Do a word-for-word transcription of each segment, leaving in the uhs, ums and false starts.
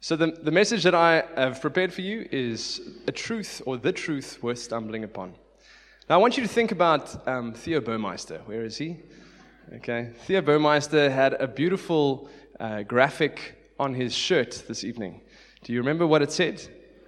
So the, the message that I have prepared for you is a truth or the truth worth stumbling upon. Now I want you to think about um, Theo Burmeister. Where is he? Okay, Theo Burmeister had a beautiful uh, graphic on his shirt this evening. Do you remember what it said?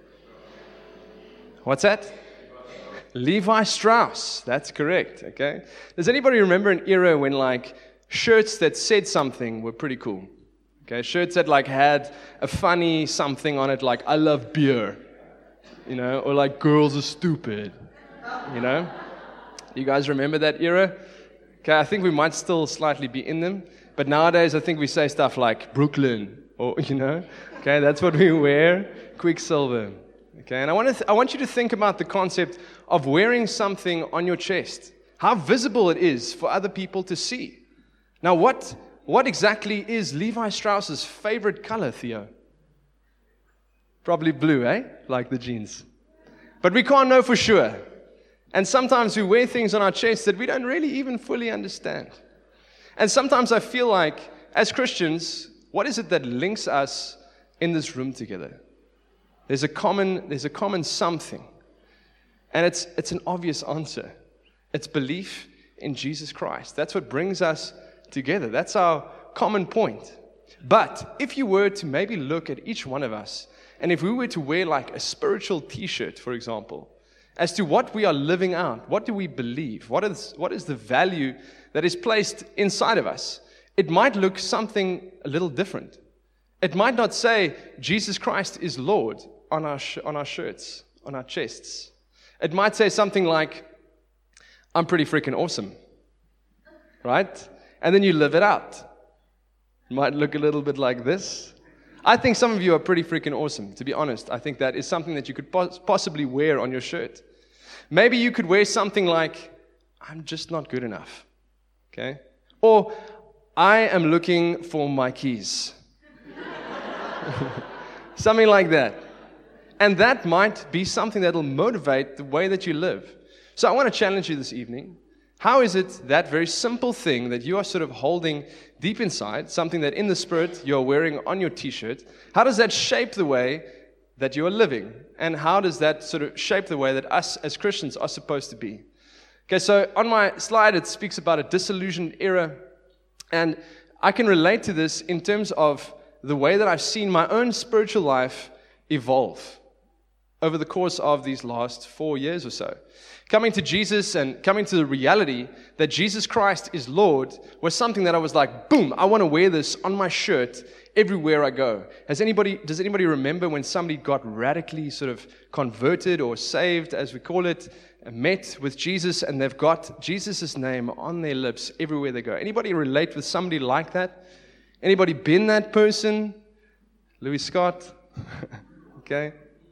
What's that? Levi Strauss. That's correct. Okay. Does anybody remember an era when like shirts that said something were pretty cool? Okay, shirts that like had a funny something on it, like "I love beer," you know, or like "girls are stupid," you know. You guys remember that era? Okay, I think we might still slightly be in them, but nowadays I think we say stuff like Brooklyn, or you know. Okay, that's what we wear. Quicksilver. Okay, and I want to th- I want you to think about the concept of wearing something on your chest. How visible it is for other people to see. Now, what? What exactly is Levi Strauss's favorite color, Theo? Probably blue, eh? Like the jeans. But we can't know for sure. And sometimes we wear things on our chest that we don't really even fully understand. And sometimes I feel like, as Christians, what is it that links us in this room together? There's a common, there's a common something. And it's, it's an obvious answer. It's belief in Jesus Christ. That's what brings us together. That's our common point. But if you were to maybe look at each one of us, and if we were to wear like a spiritual t-shirt, for example, as to what we are living out, what do we believe, what is what is the value that is placed inside of us, it might look something a little different. It might not say Jesus Christ is Lord on our sh- on our shirts, on our chests. It might say something like, I'm pretty freaking awesome, right? And then you live it out. It might look a little bit like this. I think some of you are pretty freaking awesome, to be honest. I think that is something that you could pos- possibly wear on your shirt. Maybe you could wear something like, I'm just not good enough. Okay? Or, I am looking for my keys. Something like that. And that might be something that will motivate the way that you live. So I want to challenge you this evening. How is it that very simple thing that you are sort of holding deep inside, something that in the Spirit you're wearing on your t-shirt, how does that shape the way that you are living? And how does that sort of shape the way that us as Christians are supposed to be? Okay, so on my slide it speaks about a disillusioned era. And I can relate to this in terms of the way that I've seen my own spiritual life evolve over the course of these last four years or so. Coming to Jesus and coming to the reality that Jesus Christ is Lord was something that I was like, boom, I want to wear this on my shirt everywhere I go. Has anybody, does anybody remember when somebody got radically sort of converted or saved, as we call it, met with Jesus, and they've got Jesus' name on their lips everywhere they go? Anybody relate with somebody like that? Anybody been that person? Louis Scott? Okay.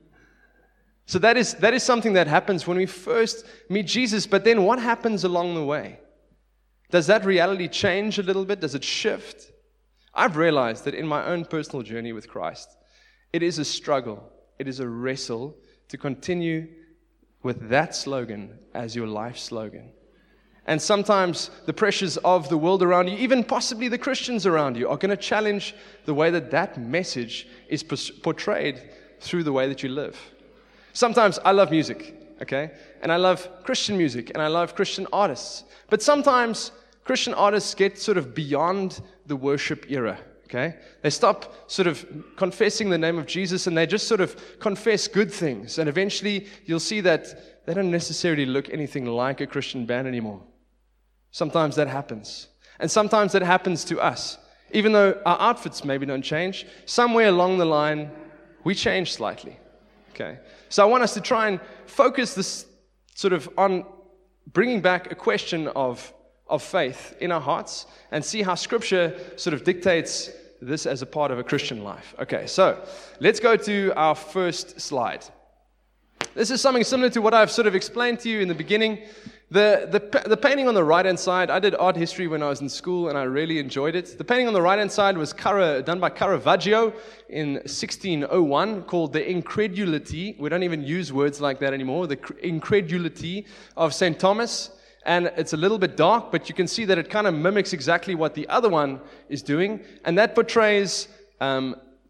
So that is that is something that happens when we first meet Jesus, but then what happens along the way? Does that reality change a little bit? Does it shift? I've realized that in my own personal journey with Christ, it is a struggle, it is a wrestle to continue with that slogan as your life slogan. And sometimes the pressures of the world around you, even possibly the Christians around you, are going to challenge the way that that message is portrayed through the way that you live. Sometimes I love music, okay? And I love Christian music, and I love Christian artists. But sometimes Christian artists get sort of beyond the worship era, okay? They stop sort of confessing the name of Jesus, and they just sort of confess good things. And eventually you'll see that they don't necessarily look anything like a Christian band anymore. Sometimes that happens. And sometimes that happens to us. Even though our outfits maybe don't change, somewhere along the line, we change slightly. Okay, so I want us to try and focus this sort of on bringing back a question of, of faith in our hearts and see how Scripture sort of dictates this as a part of a Christian life. Okay, so let's go to our first slide. This is something similar to what I've sort of explained to you in the beginning. The, the, the painting on the right-hand side, I did art history when I was in school, and I really enjoyed it. The painting on the right-hand side was Cara, done by Caravaggio in sixteen oh one, called The Incredulity. We don't even use words like that anymore. The Incredulity of Saint Thomas. And it's a little bit dark, but you can see that it kind of mimics exactly what the other one is doing. And that portrays um,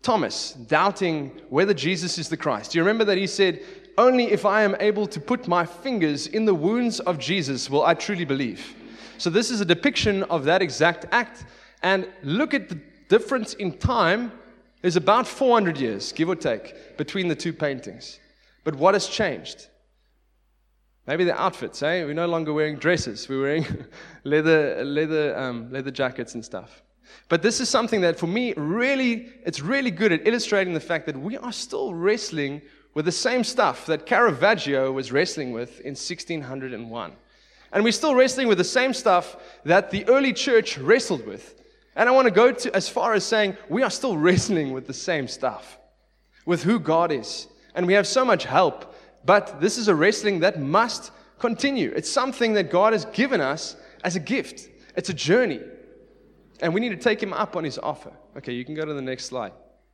Thomas doubting whether Jesus is the Christ. Do you remember that he said, only if I am able to put my fingers in the wounds of Jesus will I truly believe. So this is a depiction of that exact act. And look at the difference in time. There's about four hundred years, give or take, between the two paintings. But what has changed? Maybe the outfits, eh? We're no longer wearing dresses. We're wearing leather, leather, um, leather jackets and stuff. But this is something that, for me, really, it's really good at illustrating the fact that we are still wrestling with the same stuff that Caravaggio was wrestling with in sixteen oh one. And we're still wrestling with the same stuff that the early church wrestled with. And I want to go to as far as saying we are still wrestling with the same stuff, with who God is. And we have so much help, but this is a wrestling that must continue. It's something that God has given us as a gift. It's a journey. And we need to take him up on his offer. Okay, you can go to the next slide.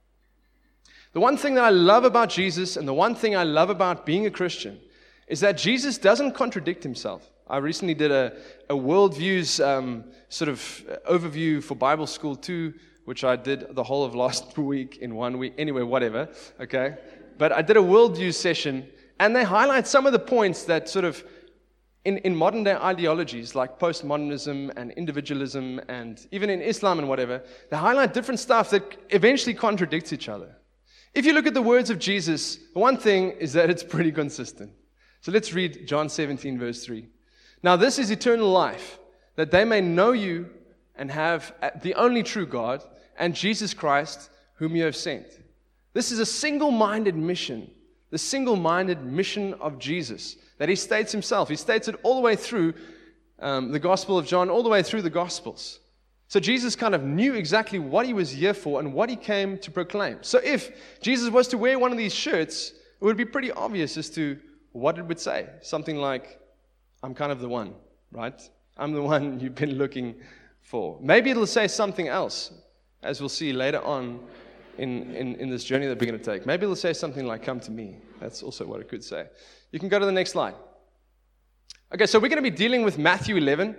The one thing that I love about Jesus and the one thing I love about being a Christian is that Jesus doesn't contradict himself. I recently did a, a worldviews um, sort of overview for Bible School two, which I did the whole of last week in one week. Anyway, whatever, okay? But I did a worldview session, and they highlight some of the points that sort of, in, in modern day ideologies like postmodernism and individualism and even in Islam and whatever, they highlight different stuff that eventually contradicts each other. If you look at the words of Jesus, the one thing is that it's pretty consistent. So let's read John seventeen, verse three. Now this is eternal life, that they may know you and have the only true God and Jesus Christ, whom you have sent. This is a single-minded mission, the single-minded mission of Jesus that he states himself. He states it all the way through um, the Gospel of John, all the way through the Gospels. So Jesus kind of knew exactly what he was here for and what he came to proclaim. So if Jesus was to wear one of these shirts, it would be pretty obvious as to what it would say. Something like, I'm kind of the one, right? I'm the one you've been looking for. Maybe it'll say something else, as we'll see later on in, in, in this journey that we're going to take. Maybe it'll say something like, come to me. That's also what it could say. You can go to the next slide. Okay, so we're going to be dealing with Matthew eleven.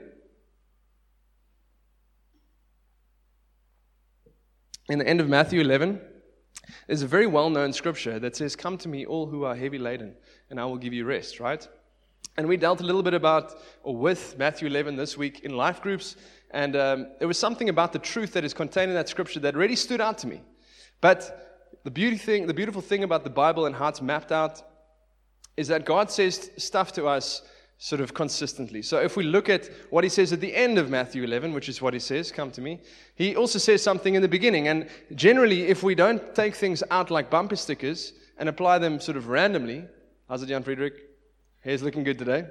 In the end of Matthew eleven, there's a very well-known scripture that says, come to me, all who are heavy laden, and I will give you rest, right? And we dealt a little bit about, or with Matthew eleven this week in life groups, and um, there was something about the truth that is contained in that scripture that really stood out to me. But the beauty thing, the beautiful thing about the Bible and how it's mapped out is that God says stuff to us sort of consistently. So if we look at what he says at the end of Matthew eleven, which is what he says, come to me, he also says something in the beginning. And generally, if we don't take things out like bumper stickers and apply them sort of randomly, how's it, Jan Friedrich? Hair's looking good today.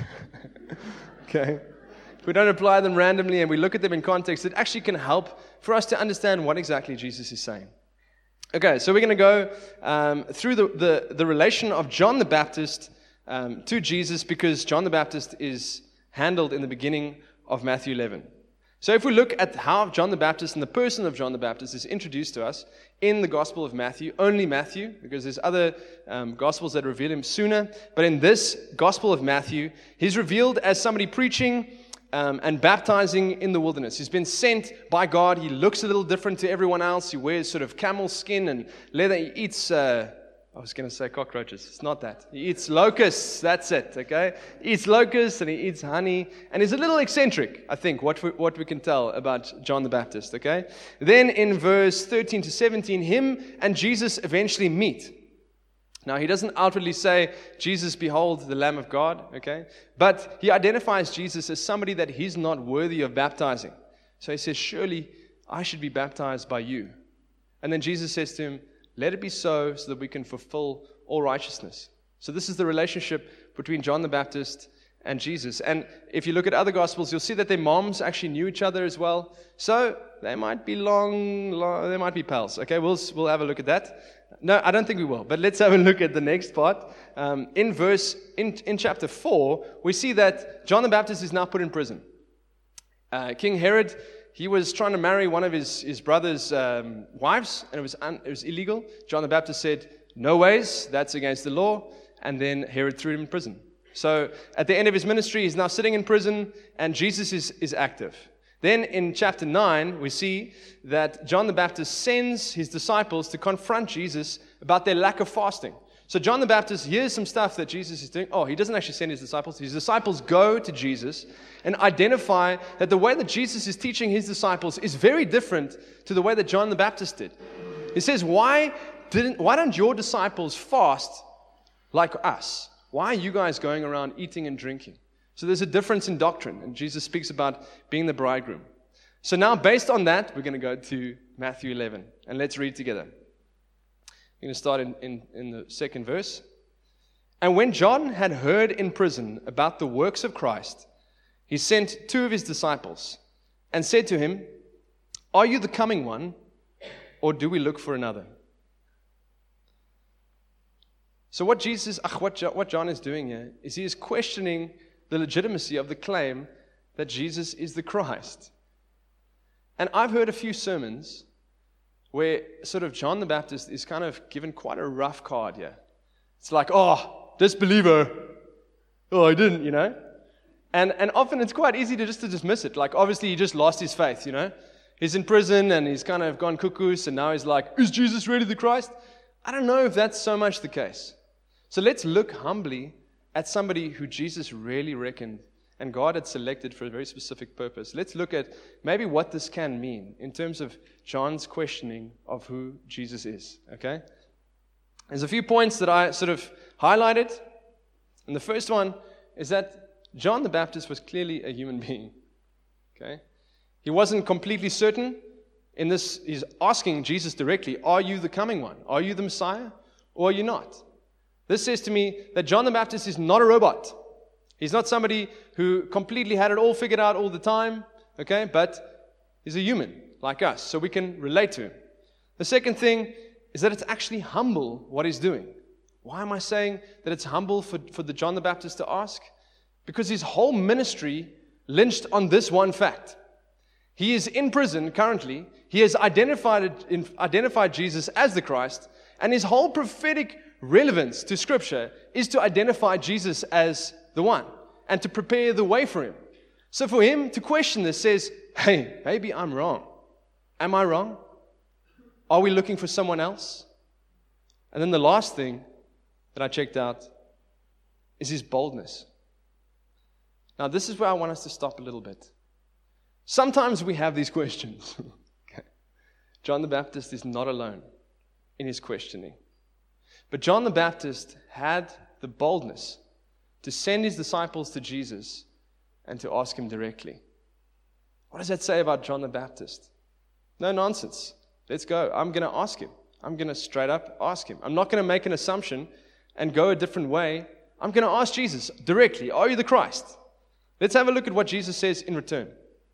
Okay. If we don't apply them randomly and we look at them in context, it actually can help for us to understand what exactly Jesus is saying. Okay, so we're going to go um, through the, the, the relation of John the Baptist um, to Jesus, because John the Baptist is handled in the beginning of Matthew eleven. So if we look at how John the Baptist and the person of John the Baptist is introduced to us in the Gospel of Matthew, only Matthew, because there's other um, Gospels that reveal him sooner, but in this Gospel of Matthew, he's revealed as somebody preaching um, and baptizing in the wilderness. He's been sent by God. He looks a little different to everyone else. He wears sort of camel skin and leather. He eats... Uh, I was going to say cockroaches. It's not that. He eats locusts. That's it, okay? He eats locusts and he eats honey. And he's a little eccentric, I think, what we, what we can tell about John the Baptist, okay? Then in verse thirteen to seventeen, him and Jesus eventually meet. Now, he doesn't outwardly say, Jesus, behold, the Lamb of God, okay? But he identifies Jesus as somebody that he's not worthy of baptizing. So he says, surely I should be baptized by you. And then Jesus says to him, let it be so, so that we can fulfill all righteousness. So this is the relationship between John the Baptist and Jesus. And if you look at other Gospels, you'll see that their moms actually knew each other as well. So they might be long, long they might be pals. Okay, we'll we'll have a look at that. No, I don't think we will. But let's have a look at the next part. Um, in verse, in, in chapter four, we see that John the Baptist is now put in prison. Uh, King Herod, he was trying to marry one of his, his brother's um, wives, and it was un, it was illegal. John the Baptist said, no ways, that's against the law. And then Herod threw him in prison. So at the end of his ministry, he's now sitting in prison, and Jesus is, is active. Then in chapter nine, we see that John the Baptist sends his disciples to confront Jesus about their lack of fasting. So John the Baptist hears some stuff that Jesus is doing. Oh, he doesn't actually send his disciples. His disciples go to Jesus and identify that the way that Jesus is teaching his disciples is very different to the way that John the Baptist did. He says, why didn't, why don't your disciples fast like us? Why are you guys going around eating and drinking? So there's a difference in doctrine, and Jesus speaks about being the bridegroom. So now, based on that, we're going to go to Matthew eleven, and let's read together. We're going to start in, in, in the second verse. And when John had heard in prison about the works of Christ, he sent two of his disciples and said to him, "Are you the coming one, or do we look for another?" So what Jesus, what what John is doing here is he is questioning the legitimacy of the claim that Jesus is the Christ. And I've heard a few sermons where sort of John the Baptist is kind of given quite a rough card here. It's like, oh, disbeliever. Oh, I didn't, you know. And and often it's quite easy to just to dismiss it. Like, obviously he just lost his faith, you know. He's in prison and he's kind of gone cuckoo, and now he's like, is Jesus really the Christ? I don't know if that's so much the case. So let's look humbly at somebody who Jesus really reckoned and God had selected for a very specific purpose. Let's look at maybe what this can mean in terms of John's questioning of who Jesus is, okay? There's a few points that I sort of highlighted. And the first one is that John the Baptist was clearly a human being, okay? He wasn't completely certain in this. He's asking Jesus directly, are you the coming one? Are you the Messiah or are you not? This says to me that John the Baptist is not a robot. He's not somebody who completely had it all figured out all the time, okay? But he's a human like us, so we can relate to him. The second thing is that it's actually humble what he's doing. Why am I saying that it's humble for, for the John the Baptist to ask? Because his whole ministry lynched on this one fact. He is in prison currently. He has identified, identified Jesus as the Christ, and his whole prophetic relevance to Scripture is to identify Jesus as the one and to prepare the way for him. So for him to question this says, hey, maybe I'm wrong. Am I wrong? Are we looking for someone else? And then the last thing that I checked out is his boldness. Now this is where I want us to stop a little bit. Sometimes we have these questions. Okay. John the Baptist is not alone in his questioning. But John the Baptist had the boldness to send his disciples to Jesus and to ask him directly. What does that say about John the Baptist? No nonsense. Let's go. I'm going to ask him. I'm going to straight up ask him. I'm not going to make an assumption and go a different way. I'm going to ask Jesus directly, are you the Christ? Let's have a look at what Jesus says in return.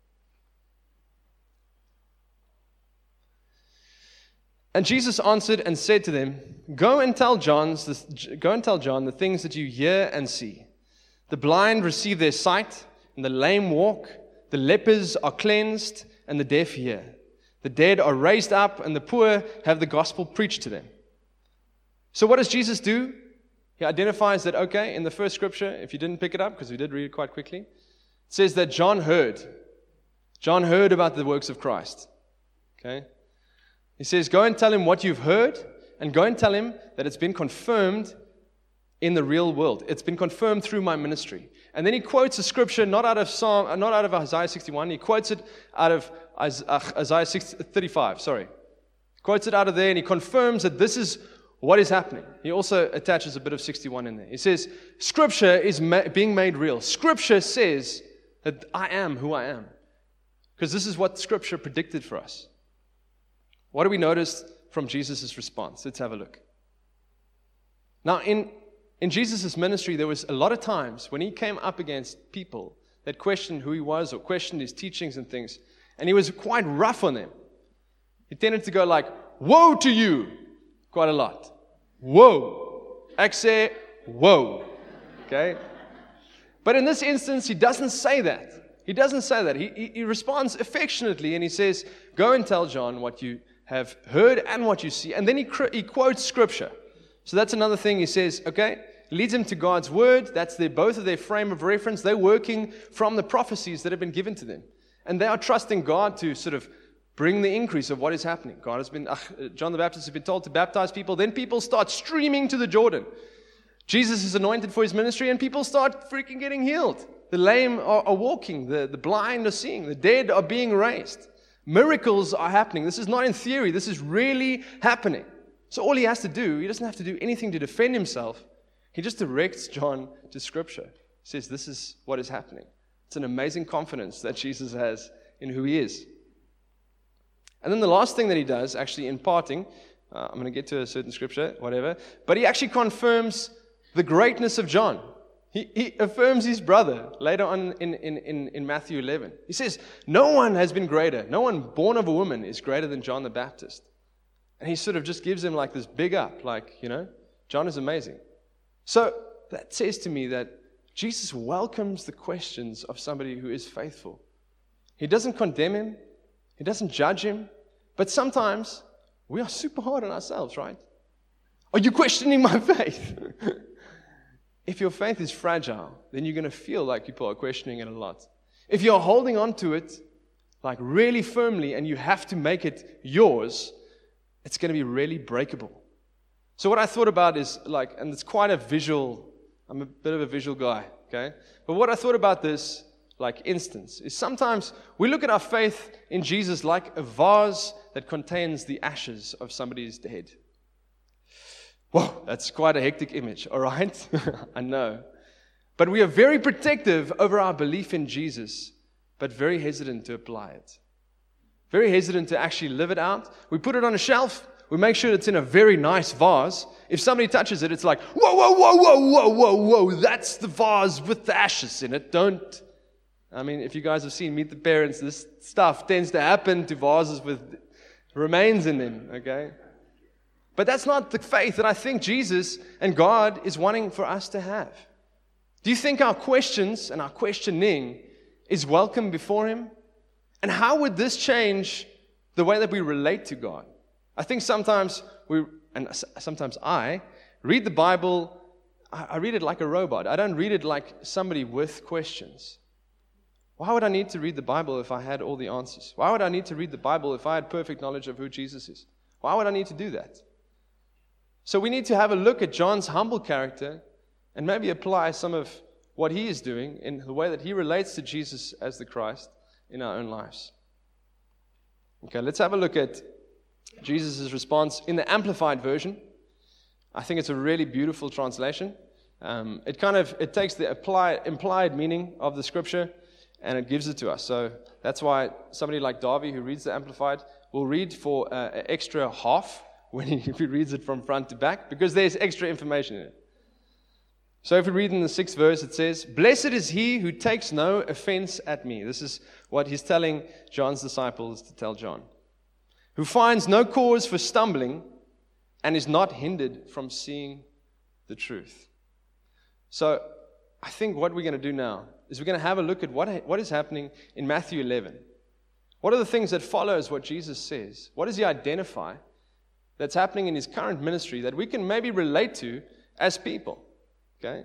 And Jesus answered and said to them, Go and tell John's, go and tell John the things that you hear and see. The blind receive their sight, and the lame walk. The lepers are cleansed, and the deaf hear. The dead are raised up, and the poor have the gospel preached to them. So what does Jesus do? He identifies that, okay, in the first scripture, if you didn't pick it up, because we did read it quite quickly, it says that John heard. John heard about the works of Christ. Okay? He says, go and tell him what you've heard, and go and tell him that it's been confirmed in the real world. It's been confirmed through my ministry. And then he quotes a scripture not out of Psalm, not out of Isaiah sixty-one. He quotes it out of Isaiah thirty-five. Sorry, he quotes it out of there, and he confirms that this is what is happening. He also attaches a bit of sixty-one in there. He says, Scripture is ma- being made real. Scripture says that I am who I am, because this is what Scripture predicted for us. What do we notice from Jesus' response? Let's have a look. Now, in, in Jesus' ministry, there was a lot of times when he came up against people that questioned who he was or questioned his teachings and things, and he was quite rough on them. He tended to go like, woe to you, quite a lot. Woe. Exe, woe. Okay? But in this instance, he doesn't say that. He doesn't say that. He, he, he responds affectionately, and he says, go and tell John what you have heard and what you see. And then he, he quotes Scripture. So that's another thing. He says, okay, leads him to God's Word. That's their, both of their frame of reference. They're working from the prophecies that have been given to them. And they are trusting God to sort of bring the increase of what is happening. God has been, uh, John the Baptist has been told to baptize people. Then people start streaming to the Jordan. Jesus is anointed for his ministry, and people start freaking getting healed. The lame are, are walking. The, the blind are seeing. The dead are being raised. Miracles are happening. This is not in theory. This is really happening. So all he has to do, he doesn't have to do anything to defend himself. He just directs John to Scripture. He says, this is what is happening. It's an amazing confidence that Jesus has in who he is. And then the last thing that he does, actually imparting, uh, I'm going to get to a certain scripture, whatever, but he actually confirms the greatness of John. He, he affirms his brother later on in, in, in, in Matthew eleven. He says, no one has been greater. No one born of a woman is greater than John the Baptist. And he sort of just gives him like this big up, like, you know, John is amazing. So that says to me that Jesus welcomes the questions of somebody who is faithful. He doesn't condemn him. He doesn't judge him. But sometimes we are super hard on ourselves, right? Are you questioning my faith? If your faith is fragile, then you're going to feel like people are questioning it a lot. If you're holding on to it like really firmly and you have to make it yours, it's going to be really breakable. So what I thought about is like, and it's quite a visual, I'm a bit of a visual guy, okay? But what I thought about this, like instance, is sometimes we look at our faith in Jesus like a vase that contains the ashes of somebody's dead. Whoa, that's quite a hectic image, all right? I know. But we are very protective over our belief in Jesus, but very hesitant to apply it. Very hesitant to actually live it out. We put it on a shelf. We make sure it's in a very nice vase. If somebody touches it, it's like, whoa, whoa, whoa, whoa, whoa, whoa, whoa, that's the vase with the ashes in it. Don't. I mean, if you guys have seen Meet the Parents, this stuff tends to happen to vases with remains in them, okay? But that's not the faith that I think Jesus and God is wanting for us to have. Do you think our questions and our questioning is welcome before Him? And how would this change the way that we relate to God? I think sometimes we, and sometimes I, read the Bible, I read it like a robot. I don't read it like somebody with questions. Why would I need to read the Bible if I had all the answers? Why would I need to read the Bible if I had perfect knowledge of who Jesus is? Why would I need to do that? So we need to have a look at John's humble character and maybe apply some of what he is doing in the way that he relates to Jesus as the Christ in our own lives. Okay, let's have a look at Jesus' response in the Amplified version. I think it's a really beautiful translation. Um, it kind of it takes the applied, implied meaning of the scripture and it gives it to us. So that's why somebody like Darby who reads the Amplified will read for uh, an extra half when he, if he reads it from front to back, because there's extra information in it. So if we read in the sixth verse, it says, "Blessed is he who takes no offense at me." This is what he's telling John's disciples to tell John. "Who finds no cause for stumbling and is not hindered from seeing the truth." So I think what we're going to do now is we're going to have a look at what, what is happening in Matthew eleven. What are the things that follows what Jesus says? What does he identify that's happening in his current ministry that we can maybe relate to as people? Okay?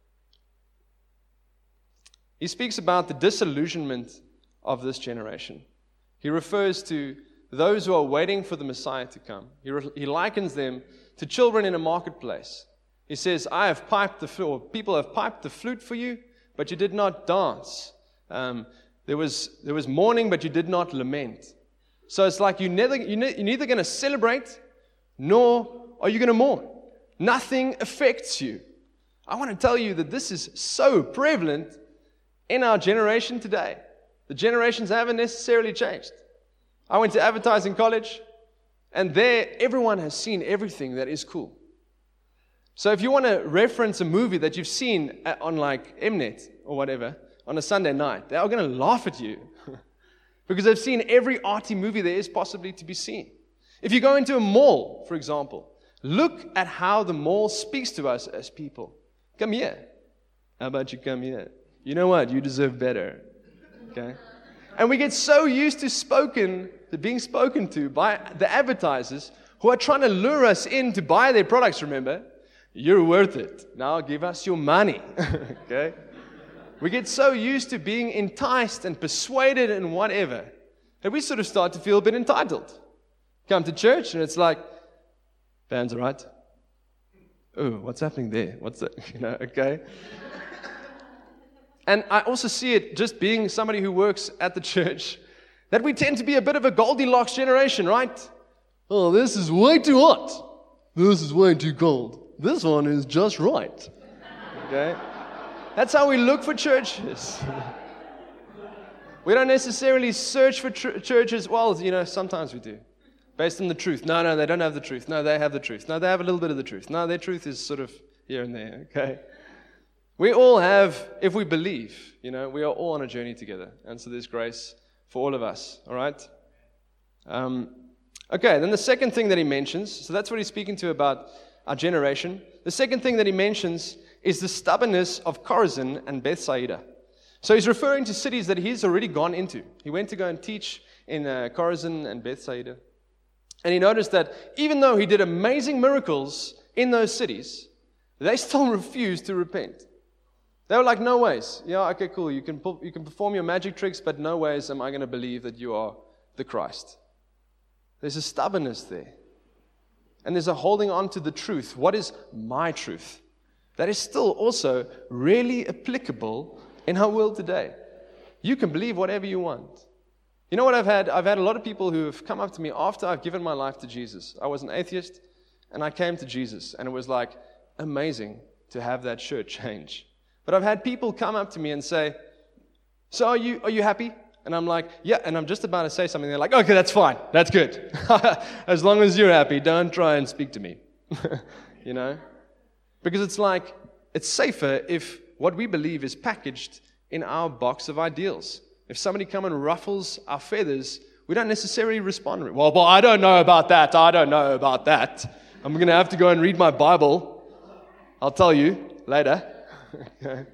He speaks about the disillusionment of this generation. He refers to those who are waiting for the Messiah to come. He, re- he likens them to children in a marketplace. He says, I have piped the flute, or people have piped the flute for you, but you did not dance. Um, there was there was mourning, but you did not lament. So it's like you neither, you're neither going to celebrate, nor are you going to mourn. Nothing affects you. I want to tell you that this is so prevalent in our generation today. The generations haven't necessarily changed. I went to advertising college, and there everyone has seen everything that is cool. So if you want to reference a movie that you've seen on like Mnet or whatever on a Sunday night, they are going to laugh at you because they've seen every arty movie there is possibly to be seen. If you go into a mall, for example, look at how the mall speaks to us as people. Come here. How about you come here? You know what? You deserve better. Okay? And we get so used to spoken, to being spoken to by the advertisers who are trying to lure us in to buy their products, remember? You're worth it. Now give us your money. Okay? We get so used to being enticed and persuaded and whatever that we sort of start to feel a bit entitled. Come to church and it's like, band's all right. Oh, what's happening there? What's that? You know, okay. And I also see it just being somebody who works at the church, that we tend to be a bit of a Goldilocks generation, right? Oh, this is way too hot. This is way too cold. This one is just right. Okay? That's how we look for churches. We don't necessarily search for tr- churches. Well, you know, sometimes we do. Based on the truth. No, no, they don't have the truth. No, they have the truth. No, they have a little bit of the truth. No, their truth is sort of here and there, okay? We all have, if we believe, you know, we are all on a journey together. And so there's grace for all of us, all right? Um, okay, then the second thing that he mentions, so that's what he's speaking to about our generation. The second thing that he mentions is the stubbornness of Chorazin and Bethsaida. So he's referring to cities that he's already gone into. He went to go and teach in uh, Chorazin and Bethsaida. And he noticed that even though he did amazing miracles in those cities, they still refused to repent. They were like, no ways. Yeah, okay, cool. You can you can perform your magic tricks, but no ways am I going to believe that you are the Christ. There's a stubbornness there. And there's a holding on to the truth. What is my truth? That is still also really applicable in our world today. You can believe whatever you want. You know what I've had? I've had a lot of people who have come up to me after I've given my life to Jesus. I was an atheist, and I came to Jesus, and it was like amazing to have that shirt change. But I've had people come up to me and say, so are you are you happy? And I'm like, yeah, and I'm just about to say something. They're like, okay, that's fine. That's good. As long as you're happy, don't try and speak to me. You know? Because it's like, it's safer if what we believe is packaged in our box of ideals. If somebody comes and ruffles our feathers, we don't necessarily respond. Well, well, I don't know about that. I don't know about that. I'm going to have to go and read my Bible. I'll tell you later. Okay.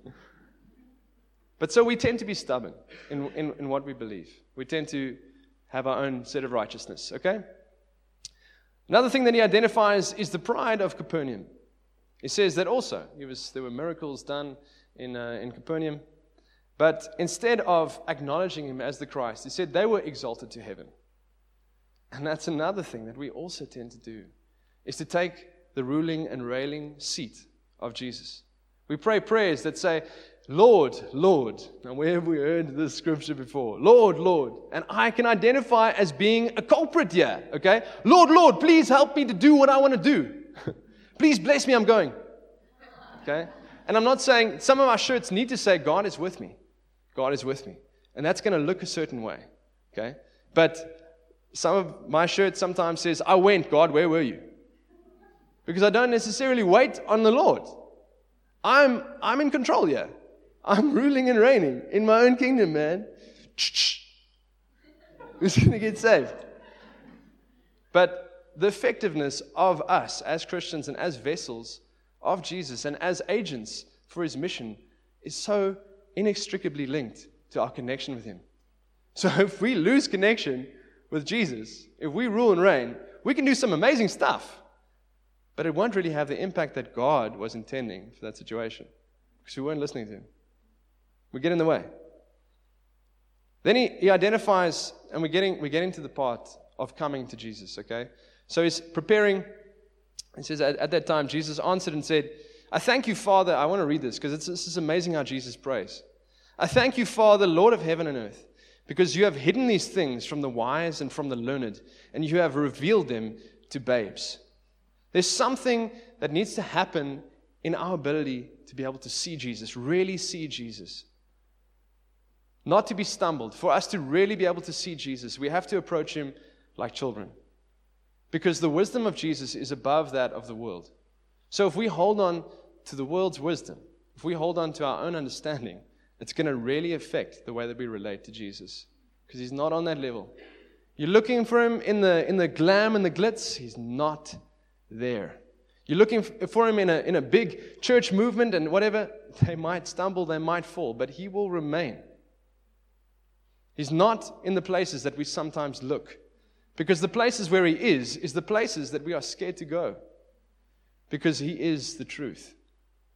But so we tend to be stubborn in, in, in what we believe. We tend to have our own set of righteousness, okay? Another thing that he identifies is the pride of Capernaum. He says that also, it was, there were miracles done in, uh, in Capernaum, but instead of acknowledging him as the Christ, he said they were exalted to heaven. And that's another thing that we also tend to do, is to take the ruling and reigning seat of Jesus. We pray prayers that say, Lord, Lord. Now, where have we heard this scripture before? Lord, Lord. And I can identify as being a culprit here, okay? Lord, Lord, please help me to do what I want to do. Please bless me, I'm going. Okay? And I'm not saying, some of our shirts need to say, God is with me. God is with me. And that's going to look a certain way, okay? But some of my shirts sometimes says, I went, God, where were you? Because I don't necessarily wait on the Lord. I'm I'm in control here. I'm ruling and reigning in my own kingdom, man. Who's going to get saved? But the effectiveness of us as Christians and as vessels of Jesus and as agents for his mission is so inextricably linked to our connection with him. So if we lose connection with Jesus, if we rule and reign, we can do some amazing stuff. But it won't really have the impact that God was intending for that situation. Because we weren't listening to him. We get in the way. Then he, he identifies, and we're getting, we're getting to the part of coming to Jesus, okay? So he's preparing. He says, at, at that time, Jesus answered and said, I thank you, Father. I want to read this because it's, this is amazing how Jesus prays. I thank you, Father, Lord of heaven and earth, because you have hidden these things from the wise and from the learned, and you have revealed them to babes. There's something that needs to happen in our ability to be able to see Jesus, really see Jesus. Not to be stumbled. For us to really be able to see Jesus, we have to approach him like children. Because the wisdom of Jesus is above that of the world. So if we hold on to the world's wisdom, if we hold on to our own understanding, it's going to really affect the way that we relate to Jesus. Because he's not on that level. You're looking for him in the in the glam and the glitz, he's not there. You're looking for him in a in a big church movement and whatever, they might stumble, they might fall, but he will remain. He's not in the places that we sometimes look. Because the places where he is, is the places that we are scared to go. Because he is the truth.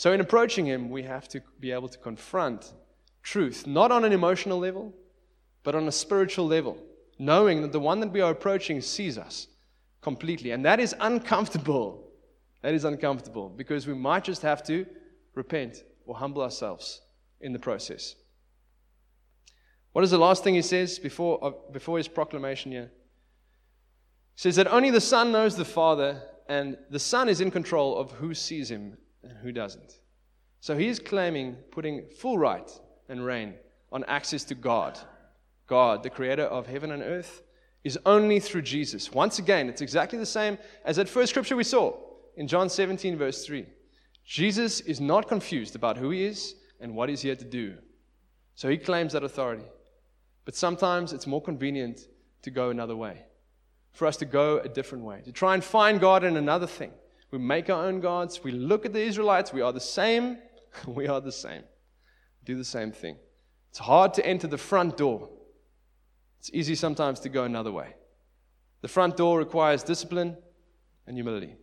So in approaching Him, we have to be able to confront truth, not on an emotional level, but on a spiritual level, knowing that the one that we are approaching sees us completely. And that is uncomfortable. That is uncomfortable because we might just have to repent or humble ourselves in the process. What is the last thing he says before, uh, before his proclamation here? He says that only the Son knows the Father, and the Son is in control of who sees Him and who doesn't. So he is claiming putting full right and reign on access to God. God, the creator of heaven and earth, is only through Jesus. Once again, it's exactly the same as that first scripture we saw in John seventeen, verse three. Jesus is not confused about who He is and what He's here to do. So He claims that authority. But sometimes it's more convenient to go another way, for us to go a different way, to try and find God in another thing. We make our own gods. We look at the Israelites. We are the same. We are the same. Do the same thing. It's hard to enter the front door. It's easy sometimes to go another way. The front door requires discipline and humility.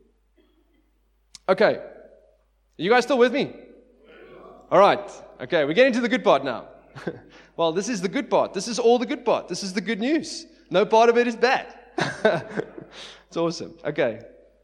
Okay. Are you guys still with me? All right. Okay, we're getting to the good part now. Well, this is the good part. This is all the good part. This is the good news. No part of it is bad. It's awesome. Okay.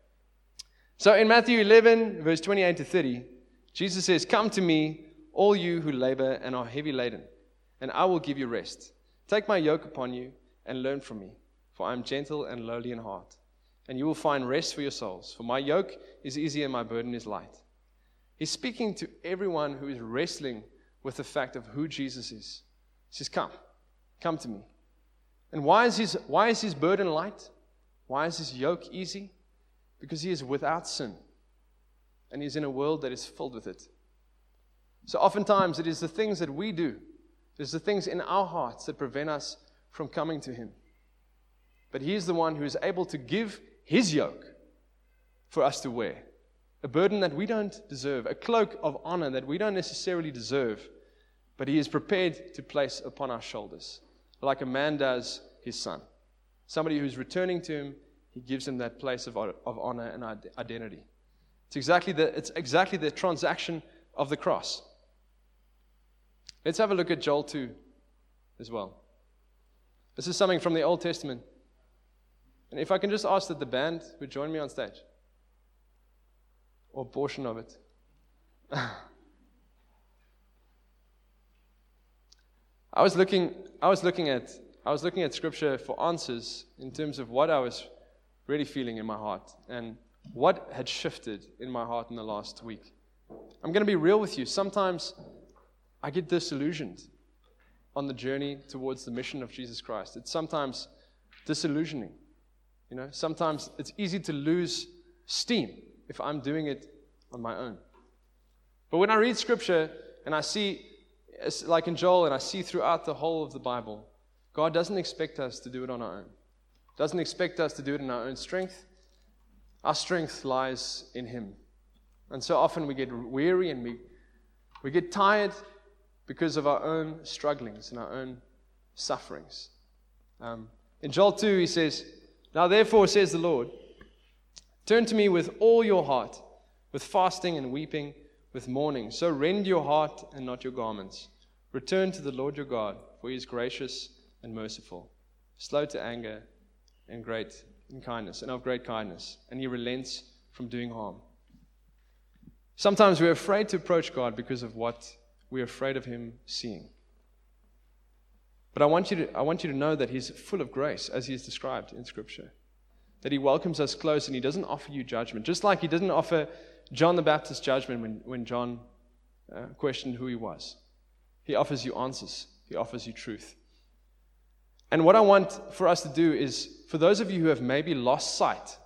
So in Matthew eleven, verse twenty-eight to thirty, Jesus says, "Come to me, all you who labor and are heavy laden, and I will give you rest. Take my yoke upon you and learn from me, for I am gentle and lowly in heart, and you will find rest for your souls. For my yoke is easy and my burden is light." He's speaking to everyone who is wrestling with the fact of who Jesus is. He says, come, come to me. And why is his, why is his burden light? Why is his yoke easy? Because he is without sin. And he's in a world that is filled with it. So oftentimes it is the things that we do, it is the things in our hearts that prevent us from coming to him. But he is the one who is able to give his yoke for us to wear. A burden that we don't deserve, a cloak of honor that we don't necessarily deserve, but he is prepared to place upon our shoulders, like a man does his son. Somebody who's returning to him, he gives him that place of, of honor and identity. It's exactly the, it's exactly the transaction of the cross. Let's have a look at Joel two as well. This is something from the Old Testament. And if I can just ask that the band would join me on stage. Or a portion of it. I was looking I was looking at I was looking at scripture for answers in terms of what I was really feeling in my heart and what had shifted in my heart in the last week. I'm going to be real with you. Sometimes I get disillusioned on the journey towards the mission of Jesus Christ. It's sometimes disillusioning. You know, sometimes it's easy to lose steam if I'm doing it on my own. But when I read scripture and I see, like in Joel, and I see throughout the whole of the Bible, God doesn't expect us to do it on our own. Doesn't expect us to do it in our own strength. Our strength lies in him. And so often we get weary and we, we get tired because of our own strugglings and our own sufferings. Um, in Joel two, he says, "Now therefore, says the Lord, turn to me with all your heart, with fasting and weeping, with mourning. So rend your heart and not your garments. Return to the Lord your God, for he is gracious and merciful, slow to anger and great in kindness, and of great kindness, and he relents from doing harm." Sometimes we're afraid to approach God because of what we're afraid of him seeing. But I want you to, I want you to know that he's full of grace, as he is described in Scripture. That he welcomes us close and he doesn't offer you judgment. Just like he didn't offer John the Baptist judgment when, when John uh, questioned who he was. He offers you answers. He offers you truth. And what I want for us to do is, for those of you who have maybe lost sight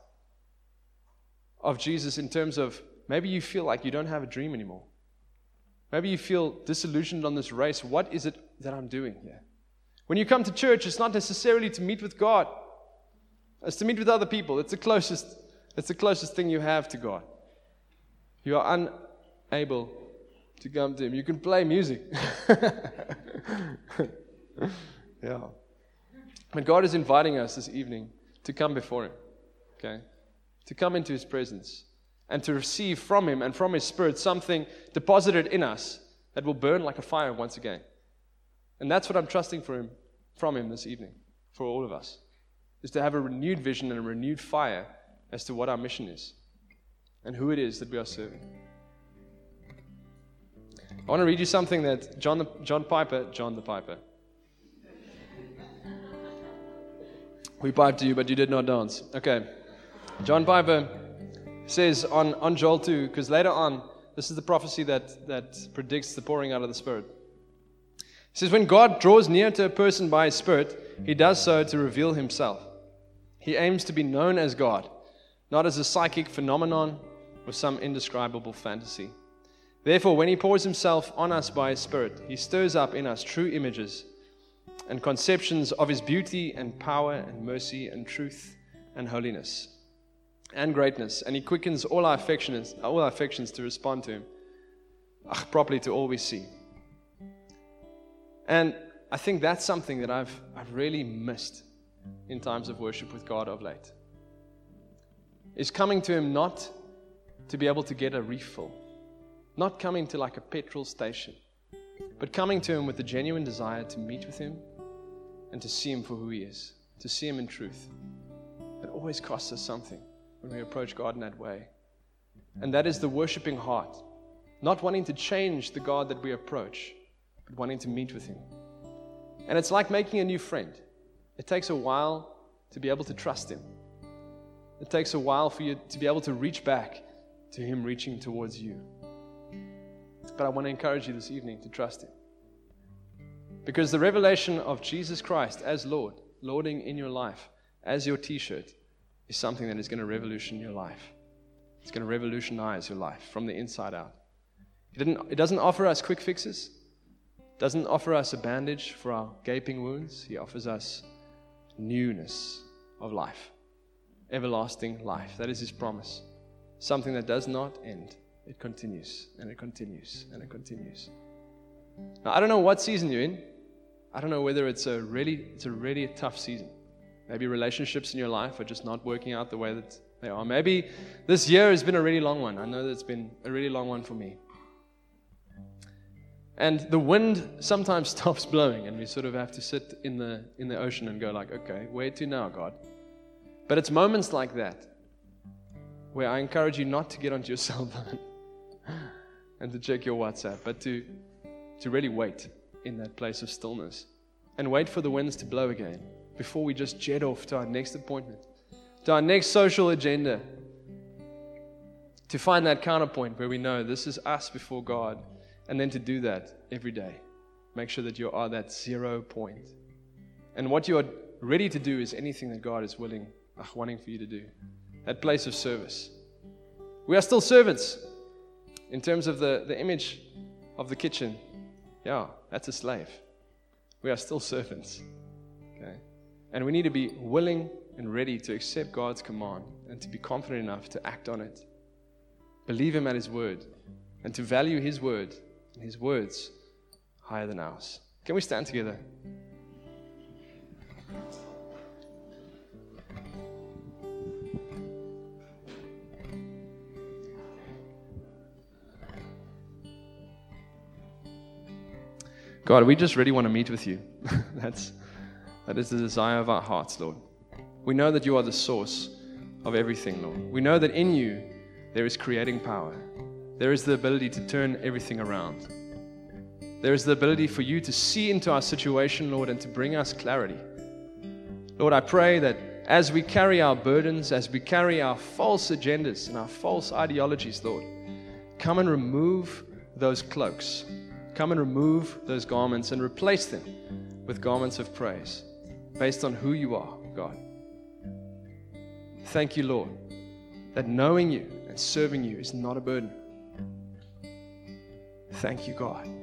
of Jesus in terms of maybe you feel like you don't have a dream anymore. Maybe you feel disillusioned on this race. What is it that I'm doing here? When you come to church, it's not necessarily to meet with God. It's to meet with other people. It's the closest, it's the closest thing you have to God. You are unable to come to him. You can play music. Yeah. But God is inviting us this evening to come before him. Okay? To come into his presence and to receive from Him and from His Spirit something deposited in us that will burn like a fire once again. And that's what I'm trusting for Him, from Him this evening, for all of us, is to have a renewed vision and a renewed fire as to what our mission is and who it is that we are serving. I want to read you something that John the, John Piper, John the Piper. We piped to you, but you did not dance. Okay. John Piper says on, on Joel two, because later on, this is the prophecy that, that predicts the pouring out of the Spirit. He says, when God draws near to a person by His Spirit, He does so to reveal Himself. He aims to be known as God, not as a psychic phenomenon or some indescribable fantasy. Therefore, when He pours Himself on us by His Spirit, He stirs up in us true images and conceptions of His beauty and power and mercy and truth and holiness and greatness. And He quickens all our affections, all our affections to respond to Him, ach, properly to all we see. And I think that's something that I've I've really missed in times of worship with God of late. Is coming to Him not to be able to get a refill, not coming to like a petrol station, but coming to Him with the genuine desire to meet with Him and to see Him for who He is, to see Him in truth. It always costs us something when we approach God in that way. And that is the worshiping heart, not wanting to change the God that we approach, but wanting to meet with Him. And it's like making a new friend. It takes a while to be able to trust Him. It takes a while for you to be able to reach back to Him reaching towards you. But I want to encourage you this evening to trust Him. Because the revelation of Jesus Christ as Lord, Lording in your life, as your t-shirt, is something that is going to revolutionize your life. It's going to revolutionize your life from the inside out. It, didn't, it doesn't offer us quick fixes. It doesn't offer us a bandage for our gaping wounds. He offers us newness of life. Everlasting life. That is His promise. Something that does not end. It continues, and it continues, and it continues. Now, I don't know what season you're in. I don't know whether it's a really, it's a really tough season. Maybe relationships in your life are just not working out the way that they are. Maybe this year has been a really long one. I know that it's been a really long one for me. And the wind sometimes stops blowing, and we sort of have to sit in the in the ocean and go like, okay, where to now, God? But it's moments like that where I encourage you not to get onto your cell phone and to check your WhatsApp, but to to really wait in that place of stillness and wait for the winds to blow again before we just jet off to our next appointment, to our next social agenda, to find that counterpoint where we know this is us before God, and then to do that every day. Make sure that you are that zero point. And what you are ready to do is anything that God is willing, uh, wanting for you to do. That place of service. We are still servants in terms of the, the image of the kitchen. Yeah, that's a slave. We are still servants. Okay? And we need to be willing and ready to accept God's command and to be confident enough to act on it. Believe Him at His word and to value His word and His words higher than ours. Can we stand together? God, we just really want to meet with You. That's that is the desire of our hearts, Lord. We know that You are the source of everything, Lord. We know that in You there is creating power. There is the ability to turn everything around. There is the ability for You to see into our situation, Lord, and to bring us clarity. Lord, I pray that as we carry our burdens, as we carry our false agendas and our false ideologies, Lord, come and remove those cloaks. Come and remove those garments and replace them with garments of praise based on who You are, God. Thank You, Lord, that knowing You and serving You is not a burden. Thank You, God.